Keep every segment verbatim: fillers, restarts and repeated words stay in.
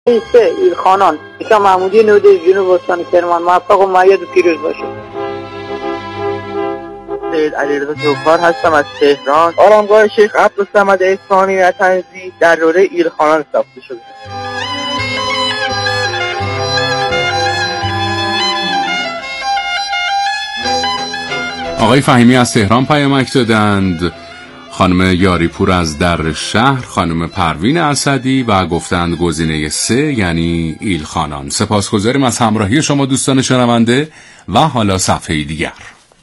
سه ایلخانان ایسا محمودی نوده جنوب استان کرمان موفق و مؤید و پیروز باشید. سید علیرضا جوکار هستم از تهران. آرامگاه شیخ عبدالصمد احسانی نطنزی در دوره ایلخانان ساخته شده. آقای فهیمی از تهران پیامک دادند، خانم یاریپور از در شهر، خانم پروین اسدی و گفتند گزینه سه یعنی ایلخانان. سپاسگزاریم از همراهی شما دوستان شنونده و حالا صفحه دیگر.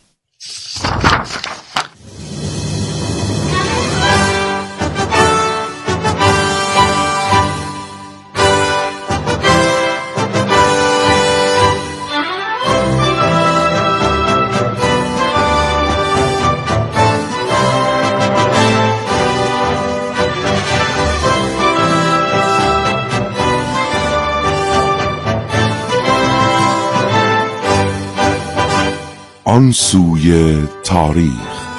آن سوی تاریخ.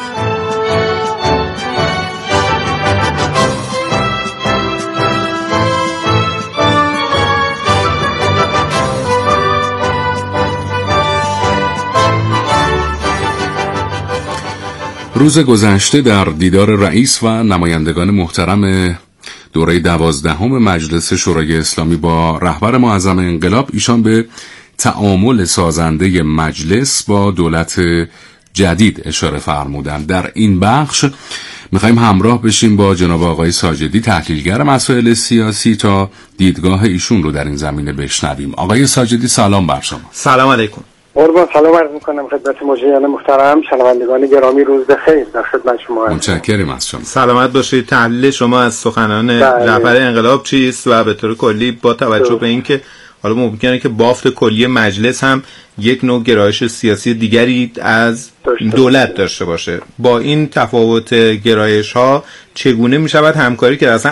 روز گذشته در دیدار رئیس و نمایندگان محترم دوره دوازدهم مجلس شورای اسلامی با رهبر معظم انقلاب، ایشان به تعامل سازنده مجلس با دولت جدید اشاره فرمودند. در این بخش میخوایم همراه بشیم با جناب آقای ساجدی، تحلیلگر مسائل سیاسی، تا دیدگاه ایشون رو در این زمینه بشنویم. آقای ساجدی سلام بر شما. سلام علیکم. قربان سلام عرض میکنم خدمت مجریان محترم، شنوندگان گرامی، روز بخیر. در خدمت شما هستم. متشکرم از شما. سلامت باشید. تحلیل شما از سخنان رهبر انقلاب چیست و به طور کلی با توجه به اینکه حالا ممکنه که بافت کلی مجلس هم یک نوع گرایش سیاسی دیگری از دولت داشته باشه، با این تفاوت گرایش ها چگونه می شود همکاری که اصلا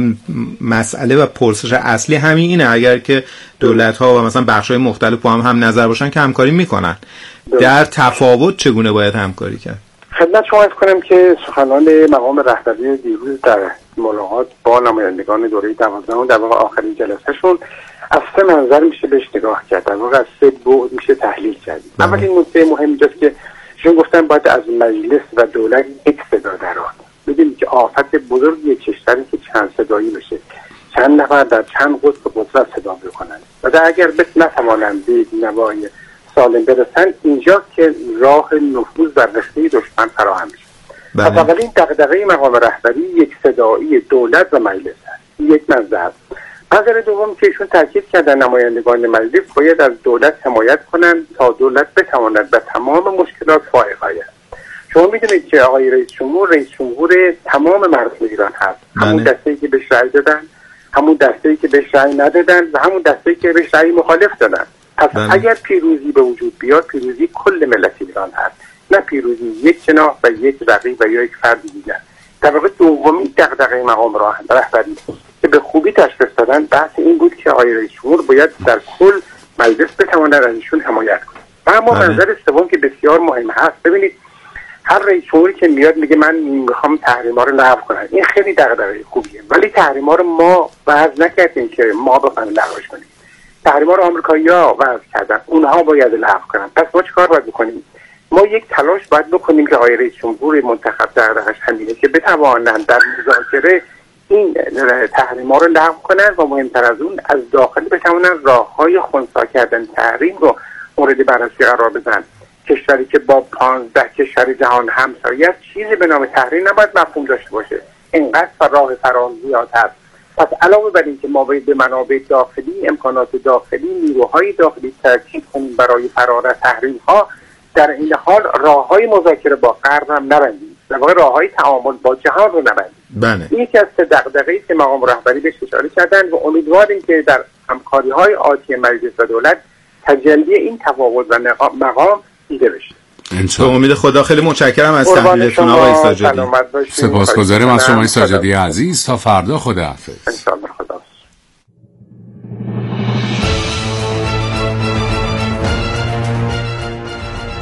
مسئله و پرسش اصلی همین اینه، اگر که دولت ها و مثلا بخش های مختلف با هم هم نظر باشن که همکاری میکنن، در تفاوت چگونه باید همکاری کرد؟ خدمت شما عرض کنم که سخنان مقام رهبری دیروز در ملاقات با نمایندگان دوره دوازدهم در واقع آخرین جلسهشون از سه منظر میشه بهش نگاه کرد، در واقع از سه بعد میشه تحلیل کرد. اولین نکته مهم اینجاست که شما گفتن باید از مجلس و دولت یک صدا درآد. ببینید که آفت بزرگ یک کشوری که چند صدایی بشه، چند نفر در چند قطب قدرت صدا بکنن و در اگر بس نتوانند به نوای سالم برسن، اینجا که راه نفوذ در رشته دشمن فراهم میشه. پس اولین دغدغه مقام رهبری یک صدایی دولت و مجلس است. یک منظر. نظر دوم که ایشون تاکید کردن نمایندگان مجلس باید از دولت حمایت کنند تا دولت بتواند به تمام مشکلات فائق آید. شما میدونید که آقای رئیس جمهور رئیس جمهور تمام مردم ایران هست، همون دسته‌ای که بهش رأی دادن، همون دسته‌ای که بهش رأی ندادن و همون دسته‌ای که بهش رأی مخالف دادن. پس بله. اگر پیروزی به وجود بیاد، پیروزی کل ملت ایران هست، نه پیروزی یک جناح و یک رقیب و یا یک فرد دیگر. در واقع دومین دغدغه مقام رهبری که به خوبی تشخیص دادن بحث این بود که آقای رئیس جمهور باید در کل مجلس بتواند از ایشون حمایت کنه. و اما منظر سوم که بسیار مهم هست، ببینید هر رئیس جمهوری که میاد میگه من میخوام تحریما رو لغو کنم، این خیلی دغدغه خوبیه، ولی تحریما رو ما وضع نکردیم که ما بخوایم لغوش کنیم. تحریما رو آمریکایی‌ها وضع کردن، اونها باید لغو کنن. پس ما چیکار باید بکنیم؟ ما یک تلاش باید بکنیم که آقای رئیس جمهور منتخب دغدغه‌اش همینه که بتوانند در مذاکره این تحریما رو لغو کنن و مهمتر از اون از داخل بتوانن راه‌های خنثی کردن تحریم رو مورد بررسی قرار بدن. کشوری که با پانزده کشور جهان همسایه است، چیزی به نام تحریم نباید مفهوم داشته باشه. اینقدر راه فرار زیاد هست. پس علاوه بر این که ما باید به منابع داخلی، امکانات داخلی، نیروهای داخلی ترکیب کنیم برای فرار از تحریم‌ها، در این حال راه‌های مذاکره با غرب هم نبندیم. در واقع راه‌های تعامل با جهان رو نبندیم. بله. این یکی از دغدغه‌ای که مقام رهبری بهش اشاره کردن و امیدواریم که در همکاری‌های آتی مجلس و دولت تجلی این تفاوت و مقام دیده بشه. به امید خدا. خیلی متشکرم از تحلیلتون آقای ساجدی. سپاسگزاریم از شما ساجدی عزیز. تا فردا، خداحافظ. انشاءالله. خدا.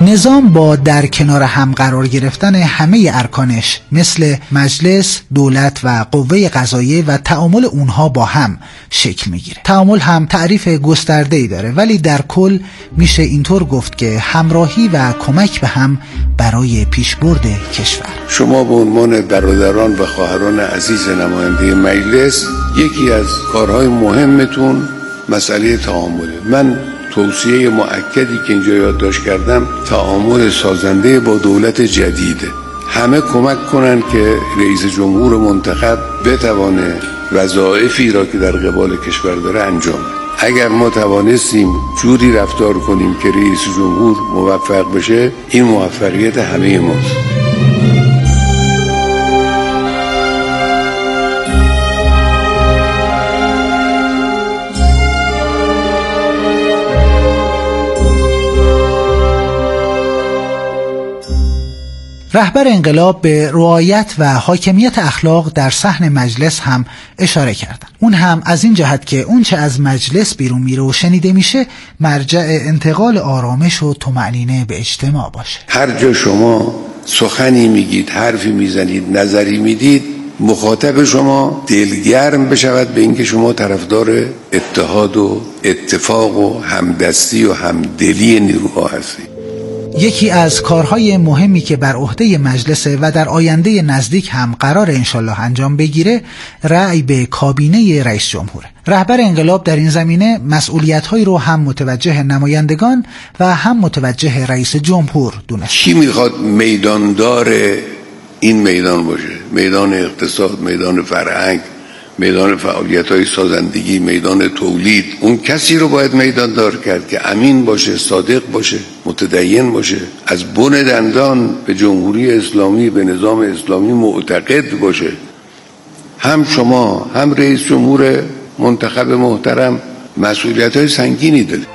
نظام با در کنار هم قرار گرفتن همه ارکانش مثل مجلس، دولت و قوه قضاییه و تعامل اونها با هم شکل میگیره. تعامل هم تعریف گسترده‌ای داره، ولی در کل میشه اینطور گفت که همراهی و کمک به هم برای پیشبرد کشور. شما به عنوان برادران و خواهران عزیز نماینده مجلس، یکی از کارهای مهمتون مسئله تعامله. من توصیه مؤکدی که اینجا یادداشت کردم تعامل سازنده با دولت جدیده. همه کمک کنن که رئیس جمهور منتخب بتوانه وظایفی را که در قبال کشور داره انجام بده. اگر ما توانستیم جوری رفتار کنیم که رئیس جمهور موفق بشه، این موفقیت همه ماست. رهبر انقلاب به رعایت و حاکمیت اخلاق در صحن مجلس هم اشاره کردن. اون هم از این جهت که اون چه از مجلس بیرون میره و شنیده میشه مرجع انتقال آرامش و طمأنینه به اجتماع باشه. هر جا شما سخنی میگید، حرفی میزنید، نظری میدید، مخاطب شما دلگرم بشود به اینکه شما طرفدار اتحاد و اتفاق و همدستی و همدلی نیروها هستید. یکی از کارهای مهمی که بر عهده مجلسه و در آینده نزدیک هم قرار انشالله انجام بگیره، رأی به کابینه رئیس جمهوره. رهبر انقلاب در این زمینه مسئولیت‌هایی رو هم متوجه نمایندگان و هم متوجه رئیس جمهور دونست. کی میخواد میداندار این میدان باشه؟ میدان اقتصاد، میدان فرهنگ، میدان فعالیت‌های سازندگی، میدان تولید. اون کسی رو باید میدان دار کرد که امین باشه، صادق باشه، متدین باشه، از بن دندان به جمهوری اسلامی، به نظام اسلامی معتقد باشه. هم شما هم رئیس جمهور منتخب محترم مسئولیت‌های سنگینی داره.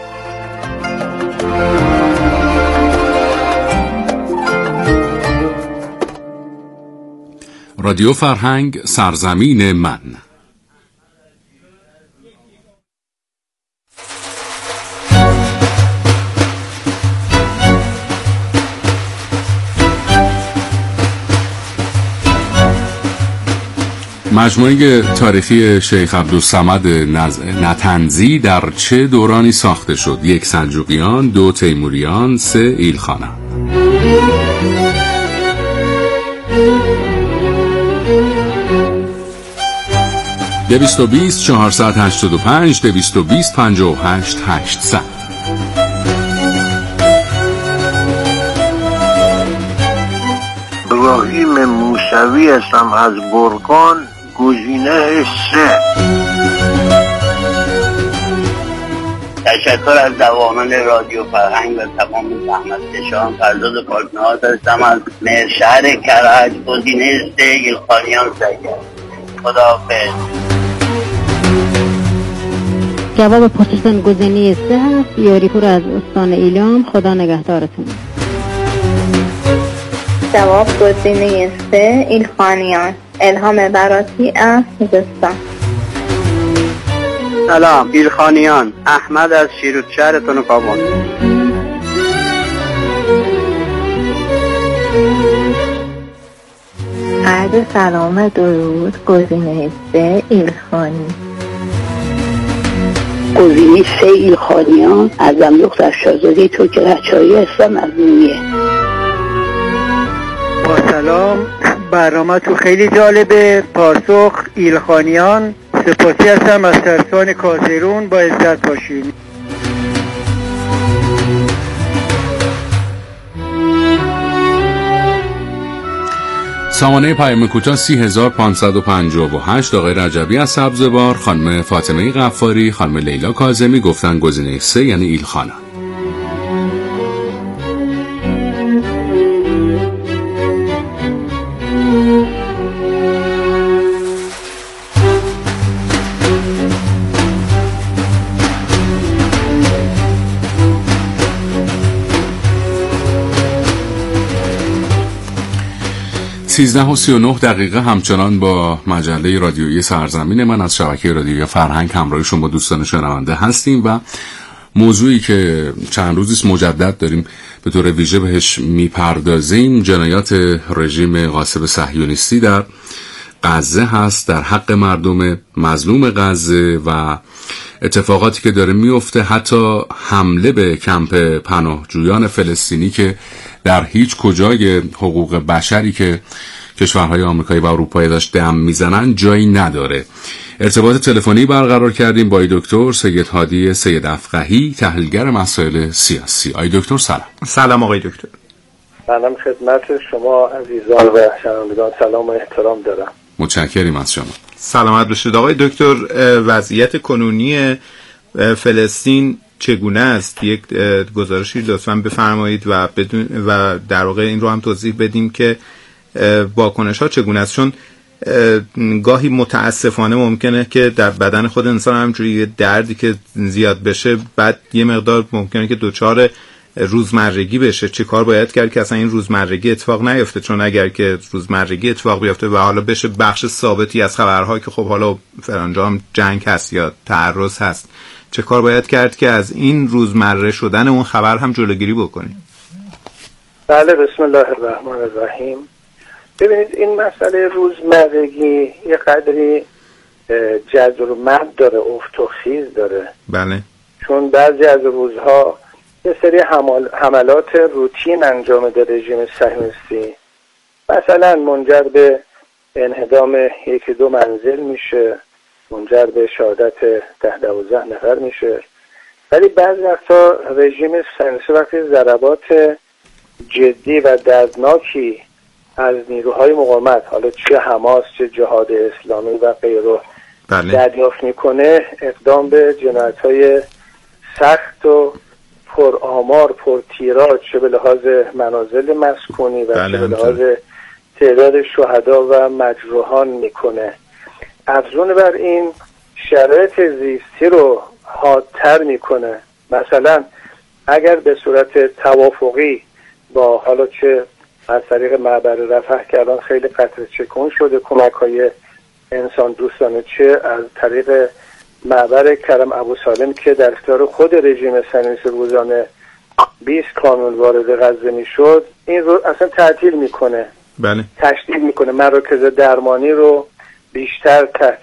رادیو فرهنگ، سرزمین من. مجموعه تاریخی شیخ عبدالصمد نطنزی در چه دورانی ساخته شد؟ یک سلجوقیان، دو تیموریان، سه ایلخانان. دویست و بیست چهارصد هشتاد و پنج دویست و بیست پنجاه و هشت هشتصد. ابراهیم موسوی هستم از برکان، گزینه سه. تشکر از دوامن رادیو فرهنگ و تمام زحمتکشان. فرزاد پاکنهاد هستم از شهر کرج، گزینه سه ایلخانیان سید. خداحافظ. جواب پرسشتون گزینه سه هست، یاریپور از استان ایلام. خدا نگهدارتون. جواب گزینه سه ایلخانیان. الهام براتی از خوزستان. سلام ایلخانیان، احمد از شیروتشهر تنوکابون. عرض سلام درود. گزینه سه ایلخانی. گزینه سه ایلخانیان. از املوخ در شاهزاده ترک رهچایی هستم از نیه. با سلام، برنامه تو خیلی جالبه. پاسخ ایلخانیان. سپاسی هستم از ترسان کازرون. با عزت باشین. سامانه پیام کوتاه سی هزار پانصد و پنجاه و هشت. آقای رجبی از سبزوار، خانم فاطمه غفاری، خانم لیلا کاظمی گفتن گزینه سه یعنی ایلخانان. سیزده و سی و نه دقیقه همچنان با مجله رادیویی سرزمین من از شبکه رادیویی فرهنگ همراه شما دوستان شنونده هستیم و موضوعی که چند روزیست مجدد داریم به طور ویژه بهش میپردازیم جنایات رژیم غاصب صهیونیستی در غزه هست، در حق مردم مظلوم غزه و اتفاقاتی که داره میفته، حتی حمله به کمپ پناهجویان فلسطینی که در هیچ کجای حقوق بشری که کشورهای آمریکایی و اروپایی داشت دم میزنن جایی نداره. ارتباط تلفنی برقرار کردیم با دکتر سید هادی سید افقهی، تحلیلگر مسائل سیاسی. آقای دکتر سلام. سلام آقای دکتر. سلام خدمت شما عزیزان و شنوندگان، سلام و احترام دارم. متشکریم از شما. سلامت باشید آقای دکتر. وضعیت کنونی فلسطین چگونه است؟ یک گزارشی لطفاً بفرمایید و بدون و در واقع این رو هم توضیح بدیم که واکنش ها چگونه است، چون گاهی متاسفانه ممکنه که در بدن خود انسان همجوری دردی که زیاد بشه بعد یه مقدار ممکنه که دوچار روزمرگی بشه. چه کار باید کرد که اصلا این روزمرگی اتفاق نیفته؟ چون اگر که روزمرگی اتفاق بیفته و حالا بشه بخش ثابتی از خبرها که خب حالا فرانجا هم جنگ هست یا تعرض هست، چه کار باید کرد که از این روزمره شدن اون خبر هم جلوگیری بکنیم؟ بله، بسم الله الرحمن الرحیم. ببینید این مسئله روزمرگی یه قدری جذر و مد داره، افت و خیز داره. بله. چون بعضی از روزها یه سری حمل... حملات روتین انجام میده رژیم صهیونیستی، مثلا منجر به انهدام یکی دو منزل میشه، منجر به شهادت ده دوازده نفر میشه. ولی بعضی وقتا رژیم صهیونیستی وقتی ضربات جدی و دردناکی از نیروهای مقاومت، حالا چه حماس چه جهاد اسلامی و غیره، بله، دریافت میکنه، اقدام به جنایت‌های سخت و پر آمار پر تیراژ، چه به لحاظ منازل مسکونی و بله، چه به لحاظ تعداد شهدا و مجروحان میکنه. افزون بر این شرایط زیستی رو حادتر میکنه. مثلا اگر به صورت توافقی با حالا چه از طریق معبر رفح که الان خیلی قطره چکون شده کمک های انسان دوستانه، چه از طریق معبر کرم ابو سالم که در اختیار خود رژیم صهیونیستی روزانه بیست کامیون وارد غزه میشد، این رو اصلا تعطیل میکنه. بله. تشدید میکنه، مراکز درمانی رو بیشتر تحت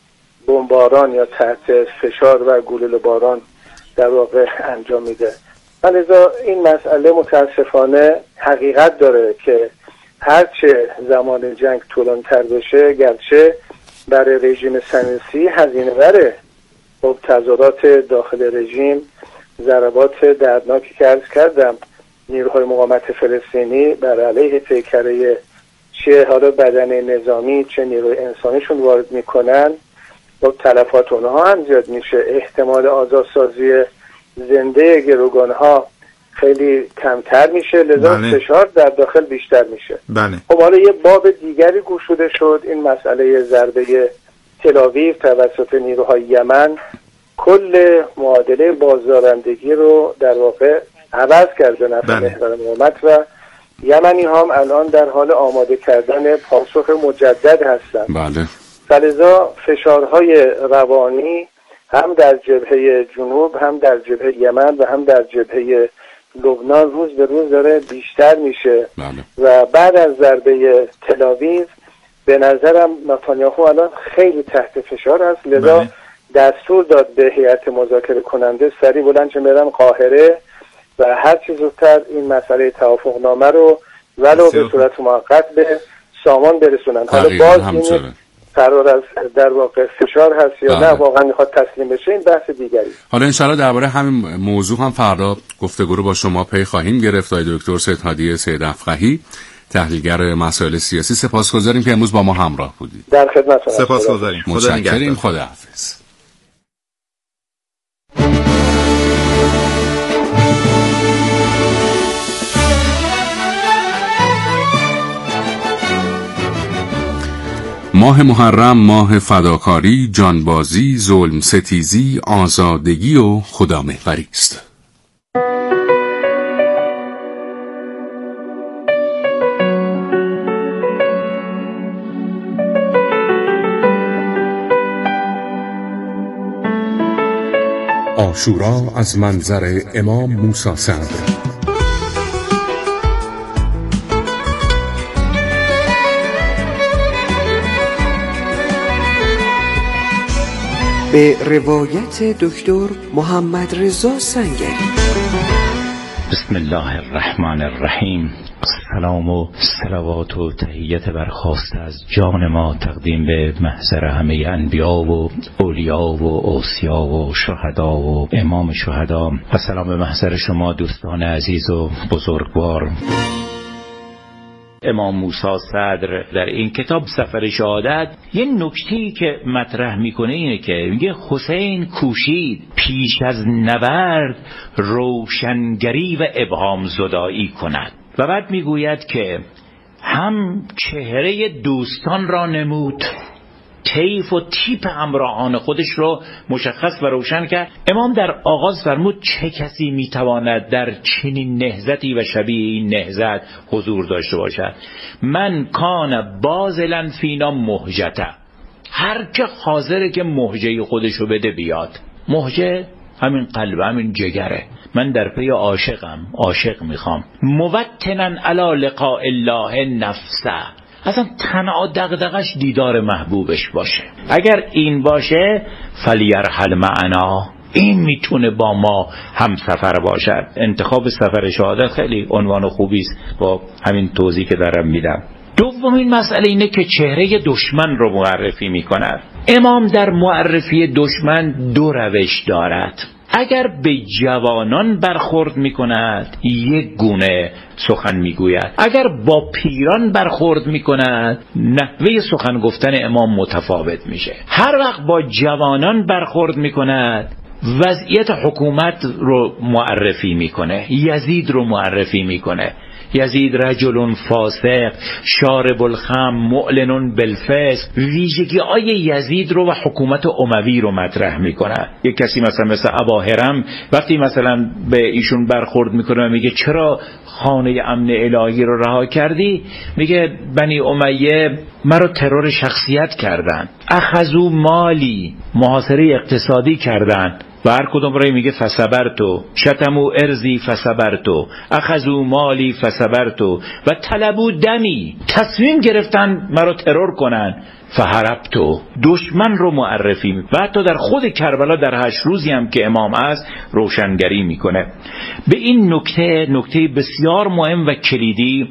بمباران یا تحت فشار و گلوله باران در واقع انجام میده. لذا این مسئله متاسفانه حقیقت داره که هرچه زمان جنگ طولانی‌تر بشه، گرچه برای رژیم صهیونیستی هزینه بره. خب تظاهرات داخل رژیم، ضربات دردناکی که عرض کردم، نیروهای مقاومت فلسطینی بر علیه پیکره چه حالا بدن نظامی چه نیروی انسانیشون وارد میکنن، خب تلفات اونها هم زیاد میشه. احتمال آزادسازی زنده گروگانها خیلی کمتر میشه، لذا بله. فشار در داخل بیشتر میشه. بله. خب حالا یه باب دیگری گشوده شد، این مسئله ضربه تل‌آویو توسط نیروهای یمن کل معادله بازدارندگی رو در واقع عوض کرد به نفع محور مقاومت و یمنی هم الان در حال آماده کردن پاسخ مجدد هستند. بله. فلذا فشارهای روانی هم در جبهه جنوب، هم در جبهه یمن و هم در جبهه لبنان روز به روز داره بیشتر میشه. بله. و بعد از ضربه تل‌آویو به نظرم نتانیاهو الان خیلی تحت فشار است، لذا بله. دستور داد به هیئت مذاکره کننده سریع بلند شه برن قاهره و هر چیز زودتر این مسئله توافقنامه رو ولو به صورت موقت به سامان برسونن. حالا باز این قرار از در واقع فشار هست یا نه واقعا میخواد تسلیم بشه، این بحث دیگری. حالا انشاءالله درباره همین موضوع هم فردا گفتگو رو با شما پی خواهیم گرفت. آقای دکتر سید هادی سید افقهی، تحلیلگر مسائل سیاسی، سپاسگزاریم که امروز با ما همراه بودید. در خدمتتون. سپاسگزاریم. خدا نگهدار. خداحافظ. ماه محرم ماه فداکاری، جانبازی، ظلم ستیزی، آزادگی و خدامحوری است. عاشورا از منظر امام موسی صدر. به روایت دکتر محمد رضا سنگری. بسم الله الرحمن الرحیم. سلام و صلوات و تحیت برخواسته از جان ما تقدیم به محضر همه انبیا و اولیا و اوصیا و شهدا و امام شهدا و سلام به محضر شما دوستان عزیز و بزرگوار. امام موسی صدر در این کتاب سفر شهادت یه نکته‌ای که مطرح میکنه اینه که میگه حسین کوشید پیش از نبرد روشنگری و ابهام زدایی کند و بعد میگوید که هم چهره دوستان را نمود، طیف و تیپ همراهان خودش رو مشخص و روشن کرد. امام در آغاز فرمود چه کسی میتواند در چنین نهضتی و شبیه این نهضت حضور داشته باشد؟ من کان بازلن فینا مهجته، هر که حاضره که مهجه خودشو بده بیاد. مهجه همین قلب، همین جگره. من در پی عاشقم، عاشق میخوام. موطنن علی لقاء الله نفسه، اصلا تنها دغدغش دیدار محبوبش باشه. اگر این باشه فلیرحل معنا، این میتونه با ما هم سفر باشد. انتخاب سفر شهادت خیلی عنوان خوبی است با همین توضیح که دارم میدم. دومین مسئله اینه که چهره دشمن رو معرفی میکند. امام در معرفی دشمن دو روش دارد. اگر به جوانان برخورد میکند یک گونه سخن میگوید، اگر با پیران برخورد میکند نحوه سخن گفتن امام متفاوت میشه. هر وقت با جوانان برخورد میکند وضعیت حکومت رو معرفی میکنه، یزید رو معرفی میکنه. یزید رجل فاسق شارب الخمر معلن بالفسق، ویژگی های یزید رو و حکومت اموی رو مطرح میکنه. یک کسی مثلا مثل ابا هرم وقتی مثلا به ایشون برخورد میکنه میگه چرا خانه امن الهی رو رها کردی؟ میگه بنی امیه مرا ترور شخصیت کردن، اخذو مالی، محاصره اقتصادی کردن و هر کدوم رای میگه فصبرتو، شتمو ارزی فصبرتو، اخذو مالی فصبرتو و طلبو دمی، تصمیم گرفتن مرا ترور کنن فهربتو. دشمن رو معرفی می و حتی در خود کربلا در هشت روزی هم که امام است روشنگری میکنه. به این نکته نکته بسیار مهم و کلیدی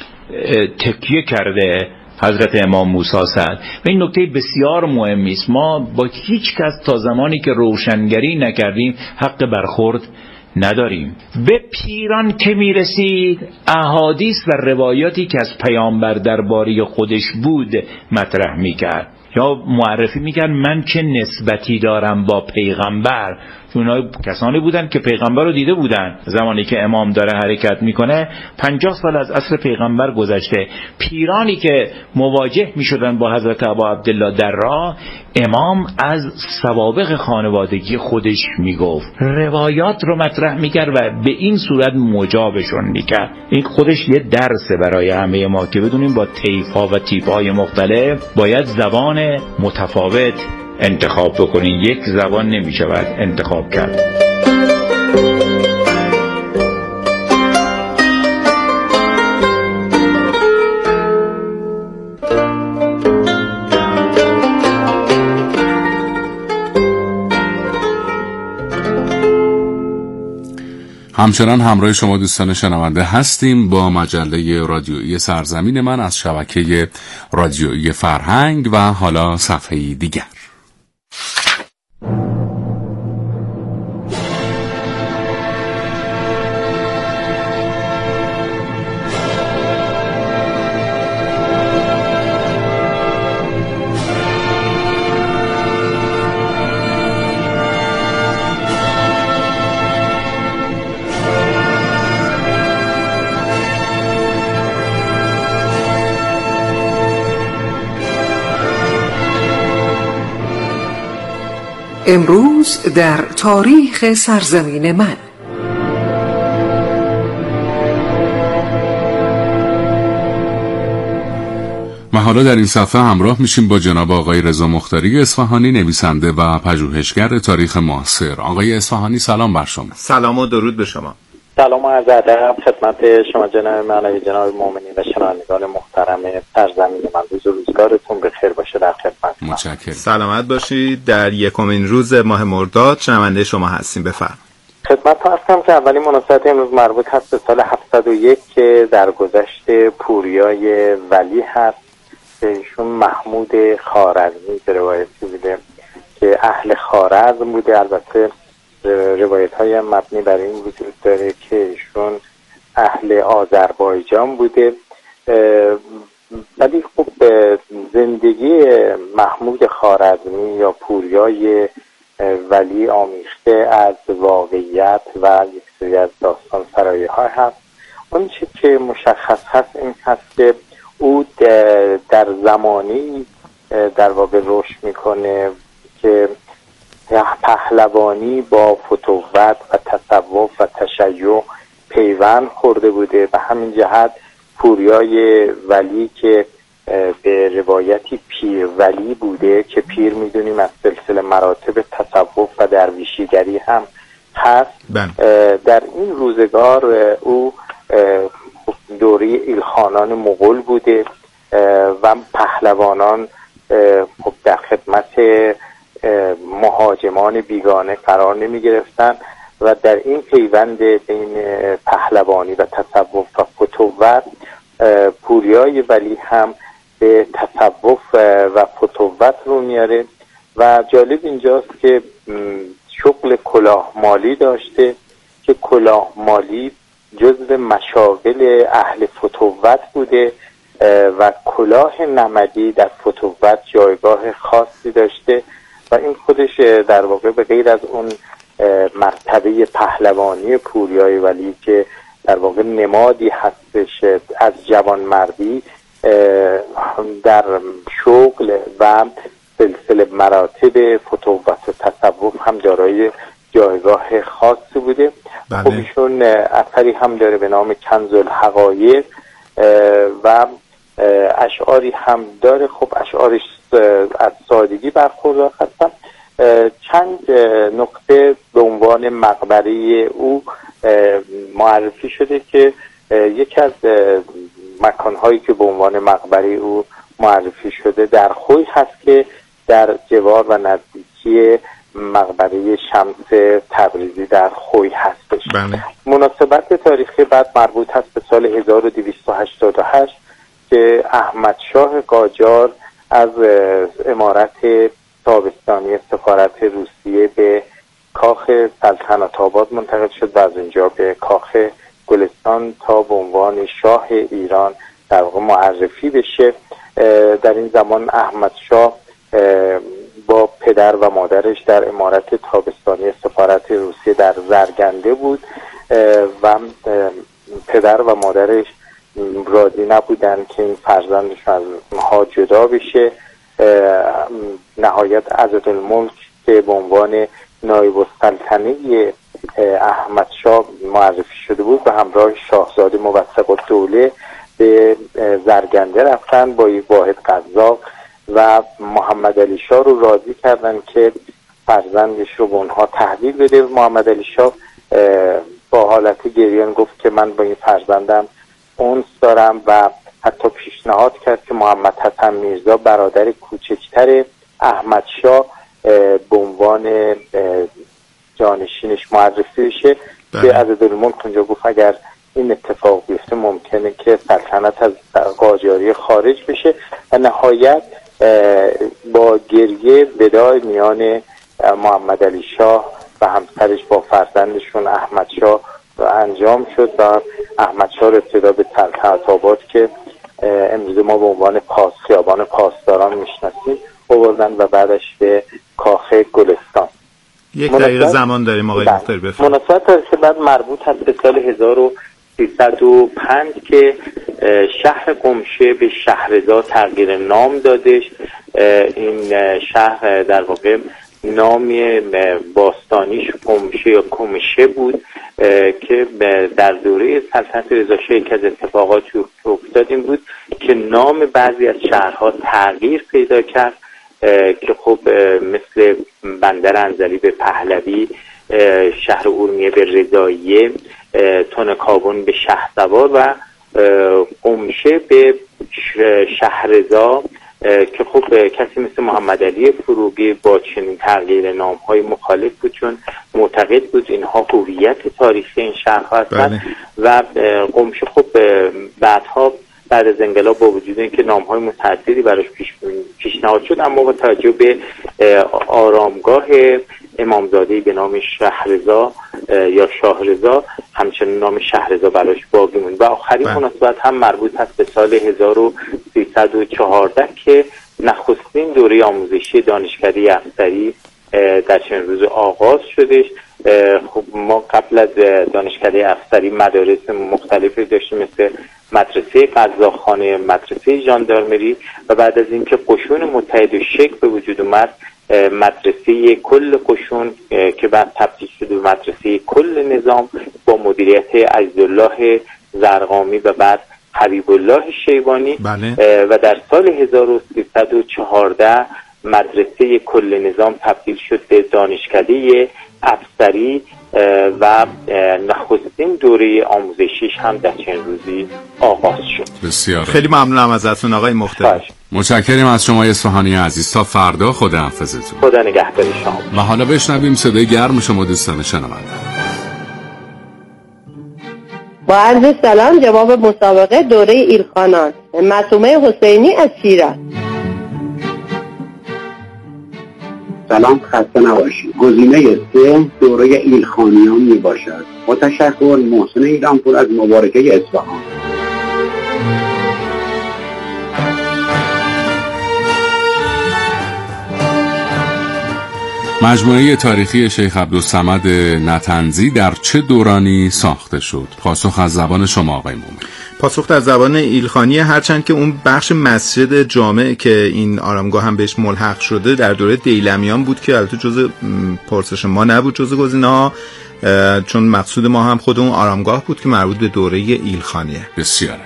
تکیه کرده حضرت امام موسی صدر و این نکته بسیار مهمی است. ما با هیچ کس تا زمانی که روشنگری نکردیم حق برخورد نداریم. به پیران که میرسید احادیث و روایاتی که از پیامبر درباره خودش بود مطرح میکرد یا معرفی میکرد من چه نسبتی دارم با پیغمبر. اونها کسانی بودن که پیغمبر رو دیده بودن. زمانی که امام داره حرکت میکنه پنجاه سال از عصر پیغمبر گذشته. پیرانی که مواجه میشدن با حضرت ابا عبدالله در راه، امام از سوابق خانوادگی خودش میگفت، روایات رو مطرح میکرد و به این صورت مجابشون میکرد. این خودش یه درسه برای همه ما که بدونیم با طیف‌ها و تیپ‌های مختلف باید زبان متفاوت انتخاب بکنین. یک زبان نمیشود انتخاب کرد. همچنان همراه شما دوستان شنونده هستیم با مجله رادیویی سرزمین من از شبکه رادیویی فرهنگ و حالا صفحه دیگر. امروز در تاریخ سرزمین من. و حالا در این صفحه همراه میشیم با جناب آقای رضا مختاری اصفهانی، نویسنده و پژوهشگر تاریخ معاصر. آقای اصفهانی سلام بر شما. سلام و درود به شما. سلام و عرض ادب خدمت شما جناب معنوی، جناب مومنین و شنوندگان محترم سرزمین من. روز و روزگارتون بخیر باشه. در خدمت متشکرم. سلامت باشید. در یکمین روز ماه مرداد شنونده شما هستیم. بفرمایید. خدمت هستم که اولین مناسبت امروز مربوط هست به سال هفتصد و یک که در گذشت پوریای ولی هست که ایشون محمود خوارزمی به روایتی بوده که اهل خوارزم بوده. البته روایت های مبنی بر این وجود داره که ایشون اهل آذربایجان بوده، ولی خب زندگی محمود خوارزمی یا پوریای ولی آمیخته از واقعیت و یک سری از داستان سرایی ها هست. اون چیزی که مشخص هست این هست که او در زمانی در واقع رشد میکنه که پهلوانی با فتوت و تصوف و تشیع پیوند خورده بوده. به همین جهت پوریای ولی که به روایتی پیر ولی بوده که پیر میدونیم از سلسله مراتب تصوف و درویشیگری هم هست. در این روزگار او دوره ایلخانان مغول بوده و پهلوانان خب در خدمت مهاجمان بیگانه قرار نمی گرفتن و در این پیوند بین پهلوانی و تصوف و فتوت پوریای ولی هم به تصوف و فتوت رو میاره. و جالب اینجاست که شغل کلاه مالی داشته که کلاه مالی جزو مشاغل اهل فتوت بوده و کلاه نمدی در فتوت جایگاه خاصی داشته و این خودش در واقع به غیر از اون مرتبه پهلوانی پوریای ولی که در واقع نمادی هستش از جوانمردی، در شغل و سلسله مراتب فتوت و تصوف هم دارای جایگاه خاصی بوده. بله. خب ایشون اثری هم داره به نام کنز الحقایق و اشعاری هم داره. خب اشعارش از سادگی برخوردار هستن. چند نقطه به عنوان مقبره او معرفی شده که یکی از مکانهایی که به عنوان مقبره او معرفی شده در خوی هست که در جوار و نزدیکی مقبره شمس تبریزی در خوی هستش. بله. مناسبت تاریخی بعد مربوط هست به سال هزار و دویست و هشتاد و هشت که احمد شاه قاجار از امارت تابستانی سفارت روسیه به کاخ سلطنت آباد منتقل شد و از اونجا به کاخ گلستان تا به عنوان شاه ایران در واقع معرفی بشه. در این زمان احمد شاه با پدر و مادرش در امارت تابستانی سفارت روسیه در زرگنده بود و پدر و مادرش راضی نبودن که این فرزندشون از اونها جدا بشه. نهایت عضدالملک که به عنوان نایب السلطنه احمد شاه معرفی شده بود به همراه شاهزاده موثق الدوله به زرگنده رفتن با یک واحد قزاق و محمد علی شاه رو راضی کردن که فرزندش رو به اونها تحویل بده. محمد علی شاه با حالت گریان گفت که من با این فرزندم اونس دارم و حتی پیشنهاد کرد که محمد حسن میرزا برادر کوچکتر احمد شاه به عنوان جانشینش معرفی بشه که عضدالملک اونجا گفت اگر این اتفاق بیفته ممکنه که سلطنت از قاجاری خارج بشه و نهایت با گریه وداع میان محمد علی شاه و همسرش با فرزندشون احمد شاه انجام شد و احمد شاه رو ابتدا به سلطنت آباد که امروز ما به عنوان پاس خیابان پاسداران میشناسیم آوردن و بعدش به کاخ گلستان. یک دقیقه زمان داریم آقای مختاری بفرمایید. مناسبت که بعد مربوط هست به سال هزار و سیصد و پنج که شهر قمشه به شهرضا تغییر نام دادش. این شهر در واقع نام باستانیش قمشه یا کمشه بود که در دوره سلطنت رضا شاه یکی از اتفاقاتی که افتاد این بود که نام بعضی از شهرها تغییر پیدا کرد که خب مثل بندر انزلی به پهلوی، شهر اورمیه به رضاییه، تونکابون به شهسوار و قمشه به شهرضا که خب کسی مثل محمد علی فروغی با چنین تغییر نام‌های مخالف بود، چون معتقد بود اینها هویت تاریخی این شهرها هستند و قمشه خب بعدها بعد از انقلاب با وجود اینکه نام‌های متعددی براش پیش پیشنهاد شد، اما با توجه به آرامگاه امامزاده‌ای به نام شهرضا یا شاهرضا همچنین نام شهرضا براش باقی موند. و آخرین مناسبت هم مربوط هست به سال هزار و سیصد و چهارده که نخستین دوره آموزشی دانشکده افسری در چنین روز آغاز شدش. خب ما قبل از دانشکده افسری مدارس مختلفی داشتیم مثل مدرسه قزاقخانه، مدرسه ژاندارمری و بعد از اینکه قشون متحد و شکل به وجود اومد مدرسه کل قشون که بعد تبدیل شد به مدرسه کل نظام با مدیریت عزیزالله زرقامی و بعد حبیب الله شیبانی. بله. و در سال هزار و سیصد و چهارده مدرسه کل نظام تبدیل شد به دانشکده افسری و نخستین دوره آموزشیش هم در چند روزی آغاز شد. بسیار خیلی ممنونم ازتون آقای مختار. متشکرم از شما اصفهانی عزیز. تا فردا خداحافظتون. خدا نگهدار شما. و حالا بشنویم صدای گرم شما دوستان شنونده. با عرض سلام، جواب مسابقه دوره ایلخانان، معصومه حسینی از شیراز. سلام، خسته نباشید. گزینه سه دوره ایلخانیان می باشد. با تشکر، محسن ایرانپور از مبارکه اصفهان. مجموعه تاریخی شیخ عبدالصمد نطنزی در چه دورانی ساخته شد؟ پاسخ از زبان شما آقای مومن. پاسخ در زبان ایلخانی، هرچند که اون بخش مسجد جامع که این آرامگاه هم بهش ملحق شده در دوره دیلمیان بود که البته جزء پرسش ما نبود، جزء گزینه‌ها، چون مقصود ما هم خود اون آرامگاه بود که مربوط به دوره ایلخانیه. بسیار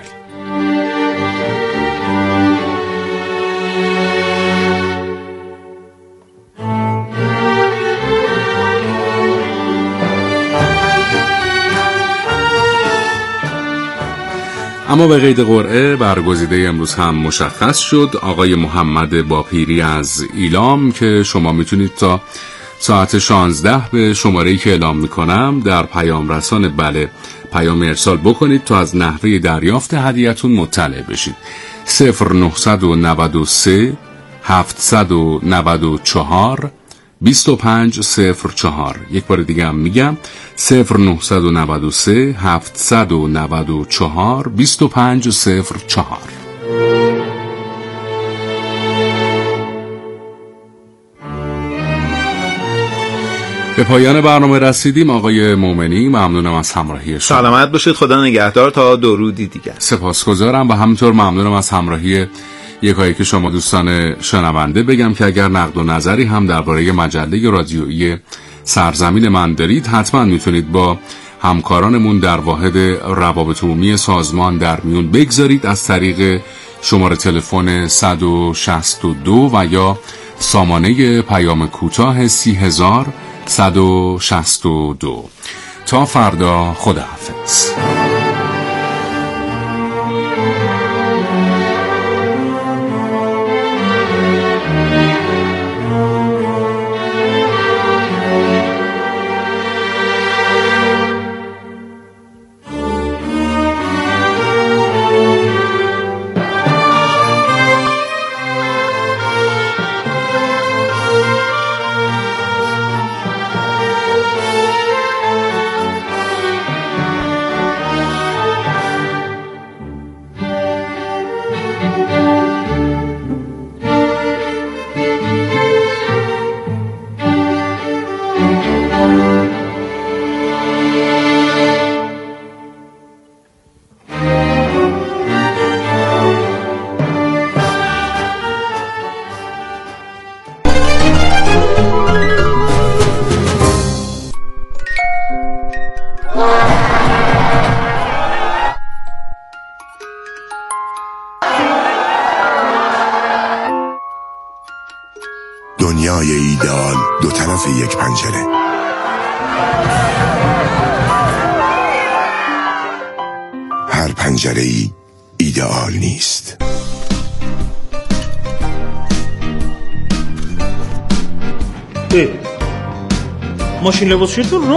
اما به قید قرعه برگزیده امروز هم مشخص شد. آقای محمد باپیری از ایلام که شما میتونید تا ساعت شانزده به شماره‌ای که اعلام میکنم در پیام رسان بله پیام ارسال بکنید تا از نحوه دریافت هدیه‌تون مطلع بشید. صفر نهصد و نود و سه هفتصد و نود و چهار بیست و پنج صفر چهار. یک بار دیگه هم میگم صفر نهصد و نود و سه هفتصد و نود و چهار بیست و پنج صفر چهار. به پایان برنامه رسیدیم آقای مومنی، ممنونم از همراهی شما. سلامت باشید، خدا نگهدار تا درودی دیگر. سپاسگزارم و همینطور ممنونم از همراهی یکایی که شما دوستان شنونده. بگم که اگر نقد و نظری هم درباره مجله رادیویی سرزمین من دارید حتما میتونید با همکارانمون در واحد روابط عمومی سازمان در میون بگذارید از طریق شماره تلفن صد و شصت و دو و یا سامانه پیام کوتاه سی هزار صد و شصت و دو. تا فردا، خداحافظ. هر پنجره‌ای ایدئال نیست. ماشین لباسشویتون رو